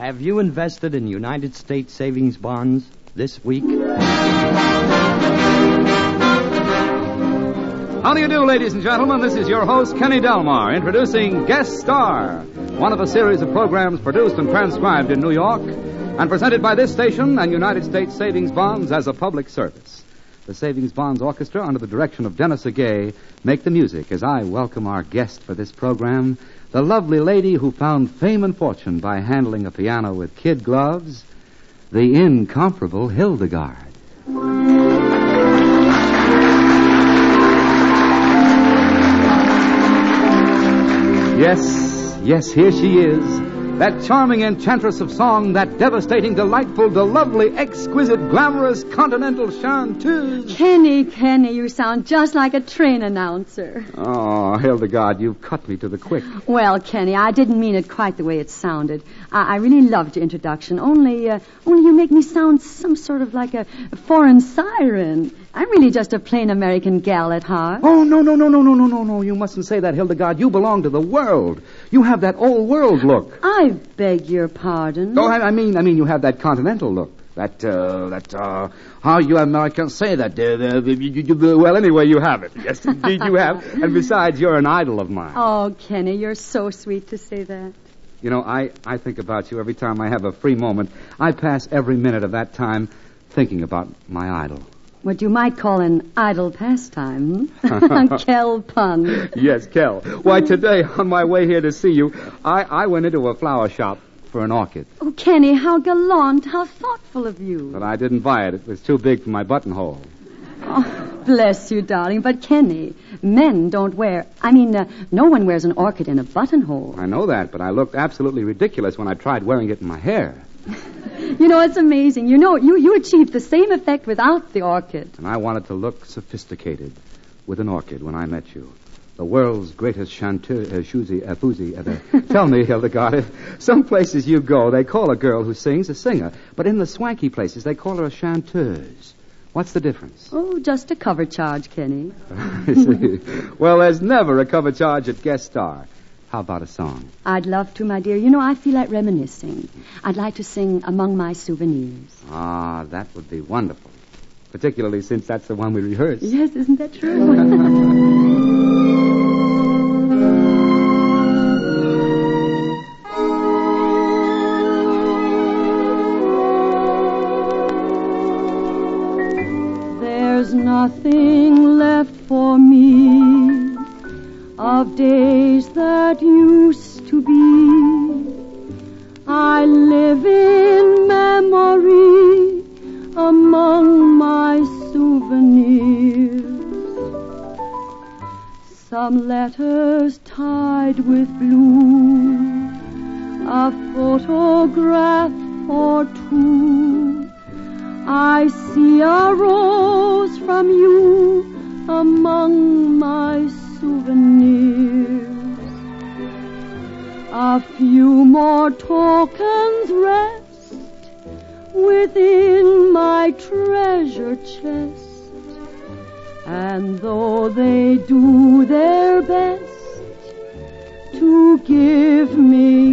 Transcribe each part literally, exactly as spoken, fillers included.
Have you invested in United States savings bonds this week? How do you do, ladies and gentlemen? This is your host, Kenny Delmar, introducing Guest Star, one of a series of programs produced and transcribed in New York and presented by this station and United States Savings Bonds as a public service. The Savings Bonds Orchestra, under the direction of Dennis Agay, make the music as I welcome our guest for this program, the lovely lady who found fame and fortune by handling a piano with kid gloves, the incomparable Hildegard. Yes, yes, here she is. That charming enchantress of song, that devastating, delightful, the lovely, exquisite, glamorous, continental chanteuse. Kenny, Kenny, you sound just like a train announcer. Oh, Hildegard, you've cut me to the quick. Well, Kenny, I didn't mean it quite the way it sounded. I, I really loved your introduction, only, uh, only you make me sound some sort of like a, a foreign siren. I'm really just a plain American gal at heart. Oh, no, no, no, no, no, no, no, no. You mustn't say that, Hildegard. You belong to the world. You have that old world look. I beg your pardon. Oh, I, I mean, I mean, you have that continental look. That, uh, that, uh, how you Americans say that. Uh, uh, you, you, well, anyway, you have it. Yes, indeed you have. And besides, you're an idol of mine. Oh, Kenny, you're so sweet to say that. You know, I, I think about you every time I have a free moment. I pass every minute of that time thinking about my idol. What you might call an idle pastime. Hmm? Kel pun. Yes, Kel. Why, today, on my way here to see you, I, I went into a flower shop for an orchid. Oh, Kenny, how gallant, how thoughtful of you. But I didn't buy it. It was too big for my buttonhole. Oh, bless you, darling. But, Kenny, men don't wear... I mean, uh, no one wears an orchid in a buttonhole. I know that, but I looked absolutely ridiculous when I tried wearing it in my hair. You know, it's amazing. You know, you, you achieved the same effect without the orchid. And I wanted to look sophisticated with an orchid when I met you. The world's greatest chanteuse, uh, Shuzi, uh, Fuzi. Uh, tell me, Hildegard, some places you go, they call a girl who sings a singer. But in the swanky places, they call her a chanteuse. What's the difference? Oh, just a cover charge, Kenny. Well, there's never a cover charge at Guest Star. How about a song? I'd love to, my dear. You know, I feel like reminiscing. I'd like to sing Among My Souvenirs. Ah, that would be wonderful. Particularly since that's the one we rehearsed. Yes, isn't that true? There's nothing left for me of days that used to be. I live in memory among my souvenirs. Some letters tied with blue, a photograph or two. I see a rose from you among my souvenirs. A few more tokens rest within my treasure chest, and though they do their best to give me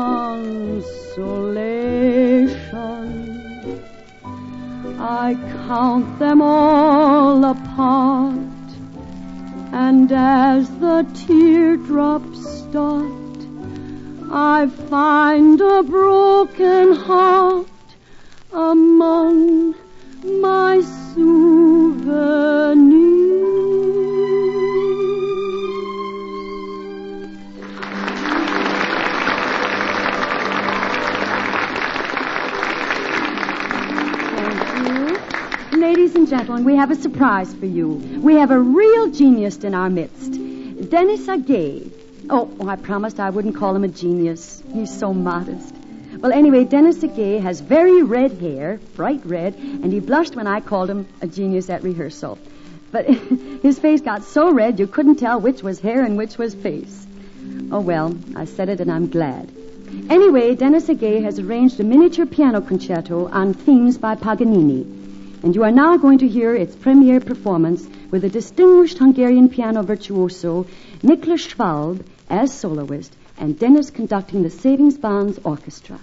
consolation, I count them all apart. And as the teardrops start, I find a broken heart among my souvenirs. Ladies and gentlemen, we have a surprise for you. We have a real genius in our midst. Dennis Agay. Oh, oh, I promised I wouldn't call him a genius. He's so modest. Well, anyway, Dennis Agay has very red hair, bright red, and he blushed when I called him a genius at rehearsal. But his face got so red you couldn't tell which was hair and which was face. Oh, well, I said it and I'm glad. Anyway, Dennis Agay has arranged a miniature piano concerto on themes by Paganini. And you are now going to hear its premiere performance with the distinguished Hungarian piano virtuoso Miklos Schwalb as soloist and Dennis conducting the Savings Bonds Orchestra.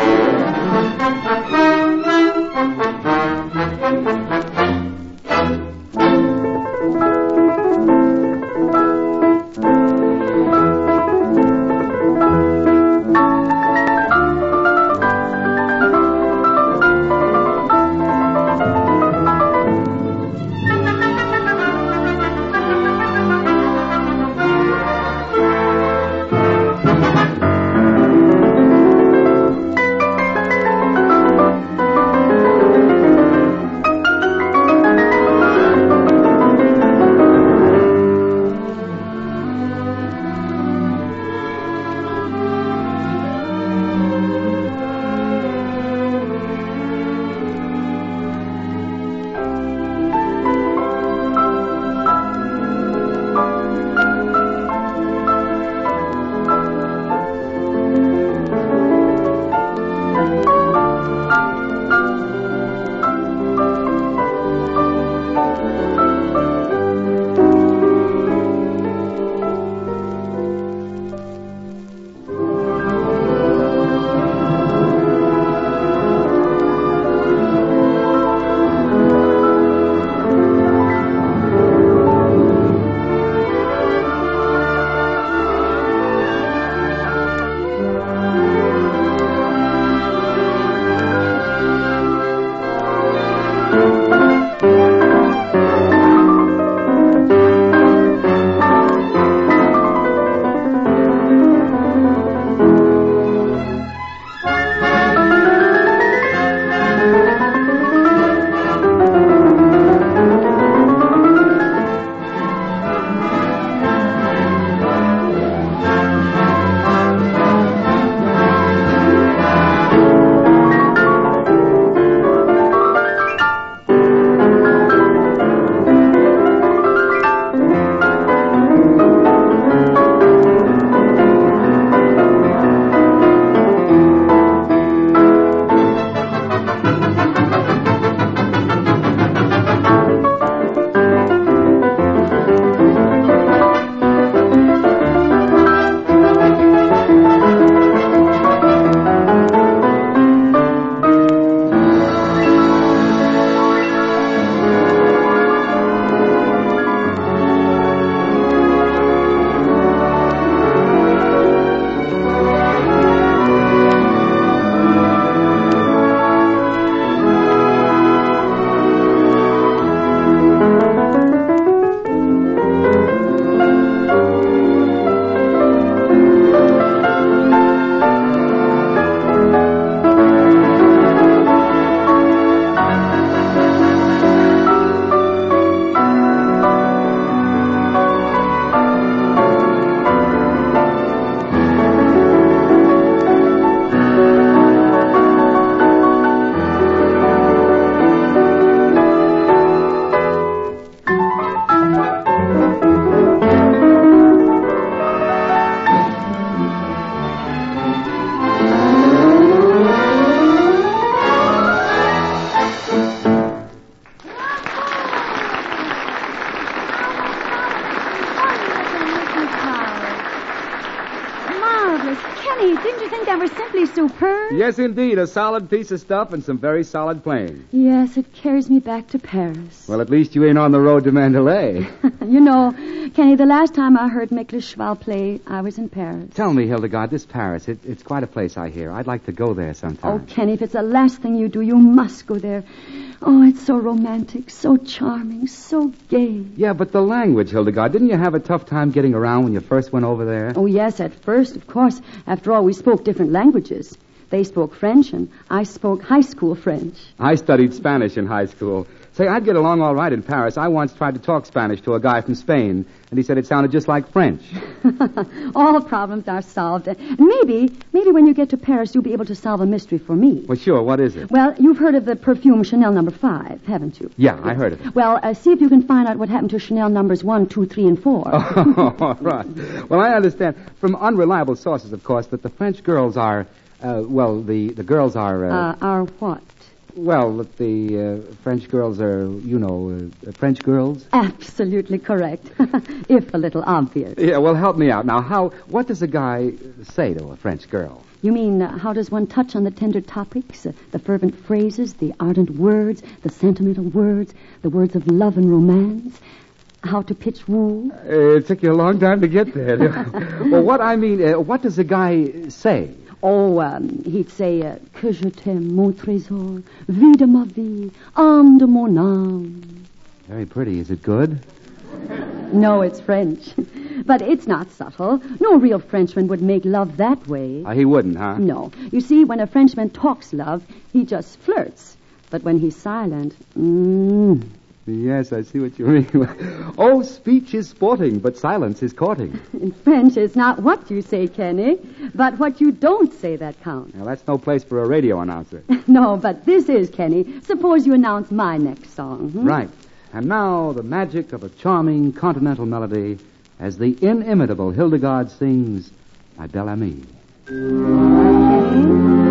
Kenny, didn't you think that was simply superb? Yes, indeed. A solid piece of stuff and some very solid playing. Yes, it carries me back to Paris. Well, at least you ain't on the road to Mandalay. You know, Kenny, the last time I heard Miklas Schwal play, I was in Paris. Tell me, Hildegard, this Paris, it, it's quite a place, I hear. I'd like to go there sometime. Oh, Kenny, if it's the last thing you do, you must go there. Oh, it's so romantic, so charming, so gay. Yeah, but the language, Hildegard, didn't you have a tough time getting around when you first went over there? Oh, yes, at first, of course. After all, we spoke different languages. They spoke French, and I spoke high school French. I studied Spanish in high school. Say, I'd get along all right in Paris. I once tried to talk Spanish to a guy from Spain, and he said it sounded just like French. All problems are solved. And maybe, maybe when you get to Paris, you'll be able to solve a mystery for me. Well, sure. What is it? Well, you've heard of the perfume Chanel number five, haven't you? Yeah, I heard of it. Well, uh, see if you can find out what happened to Chanel numbers one, two, three, and four. Oh, all right. Well, I understand from unreliable sources, of course, that the French girls are, uh, well, the, the girls are... Uh, uh, are what? Well, that the uh, French girls are, you know, uh, French girls? Absolutely correct, if a little obvious. Yeah, well, help me out. Now, how? What does a guy say to a French girl? You mean, uh, how does one touch on the tender topics, uh, the fervent phrases, the ardent words, the sentimental words, the words of love and romance? How to pitch woo? Uh, it took you a long time to get there. Well, what I mean, uh, what does a guy say? Oh, um, he'd say, uh, que je t'aime, mon trésor, vie de ma vie, âme de mon âme. Very pretty. Is it good? No, it's French. But it's not subtle. No real Frenchman would make love that way. Uh, he wouldn't, huh? No. You see, when a Frenchman talks love, he just flirts. But when he's silent, mmm... Yes, I see what you mean. Oh, speech is sporting, but silence is courting. In French, it's not what you say, Kenny, but what you don't say that counts. Now, that's no place for a radio announcer. No, but this is, Kenny. Suppose you announce my next song. Hmm? Right. And now, the magic of a charming continental melody as the inimitable Hildegard sings My Belle Amie. Okay.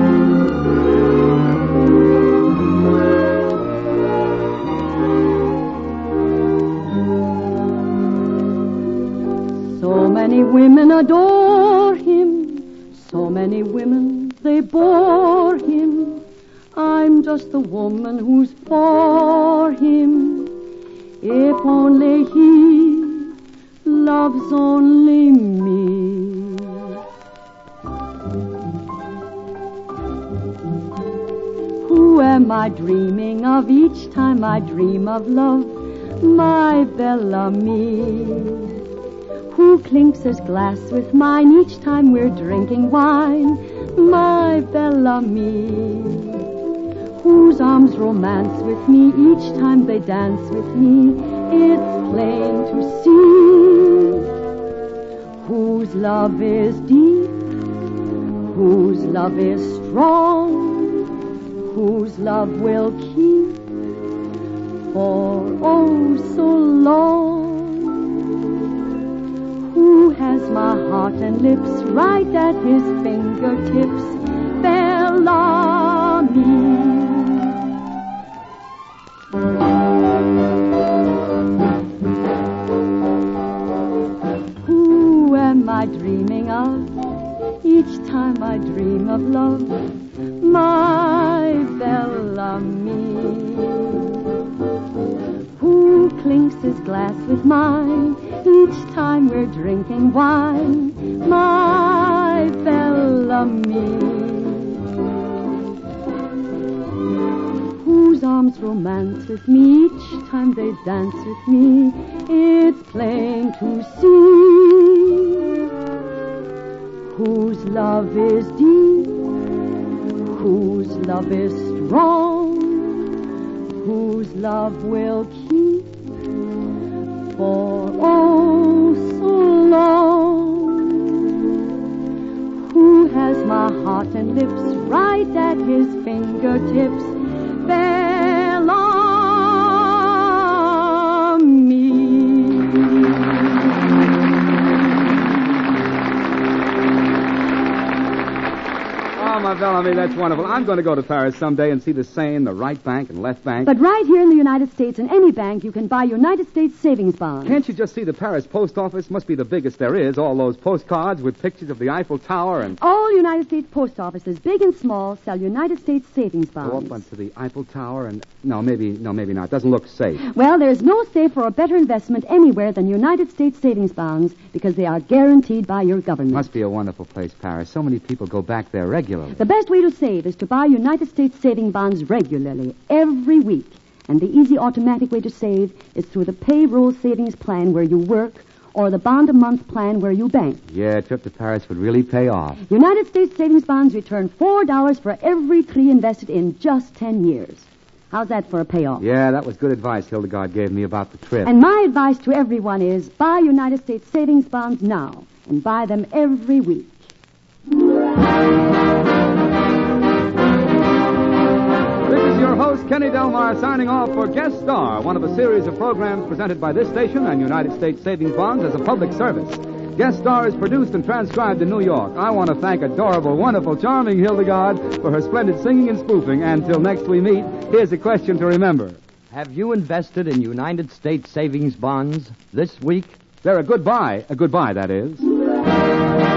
So many women adore him, so many women they bore him. I'm just the woman who's for him. If only he loves only me. Who am I dreaming of each time I dream of love? My Belle Amie. Who clinks his glass with mine each time we're drinking wine? My Belle Amie. Whose arms romance with me each time they dance with me? It's plain to see. Whose love is deep, whose love is strong, whose love will keep for oh so long. Who has my heart and lips right at his fingertips? Belle Amie. Who am I dreaming of each time I dream of love? My Belle Amie. Who clinks his glass with mine each time we're drinking wine? My Belle Amie. Whose arms romance with me each time they dance with me? It's plain to see. Whose love is deep, whose love is strong, whose love will keep for oh so long. Who has my heart and lips right at his fingertips? Belle Amie. Oh, my Belle Amie, that's wonderful. I'm going to go to Paris someday and see the Seine, the right bank and left bank. But right here in the United States, in any bank, you can buy United States savings bonds. Can't you just see the Paris post office? Must be the biggest there is. All those postcards with pictures of the Eiffel Tower and... All United States post offices, big and small, sell United States savings bonds. Go up onto the Eiffel Tower and... No, maybe, no, maybe not. Doesn't look safe. Well, there's no safer or better investment anywhere than United States savings bonds because they are guaranteed by your government. Must be a wonderful place, Paris. So many people go back there regularly. The best way to save is to buy United States saving bonds regularly, every week. And the easy automatic way to save is through the payroll savings plan where you work or the bond-a-month plan where you bank. Yeah, a trip to Paris would really pay off. United States savings bonds return four dollars for every three invested in just ten years. How's that for a payoff? Yeah, that was good advice Hildegard gave me about the trip. And my advice to everyone is buy United States savings bonds now and buy them every week. This is your host, Kenny Delmar, signing off for Guest Star, one of a series of programs presented by this station and United States Savings Bonds as a public service. Guest Star is produced and transcribed in New York. I want to thank adorable, wonderful, charming Hildegard for her splendid singing and spoofing. And till next we meet, here's a question to remember. Have you invested in United States savings bonds this week? They're a good buy. A good buy, that is.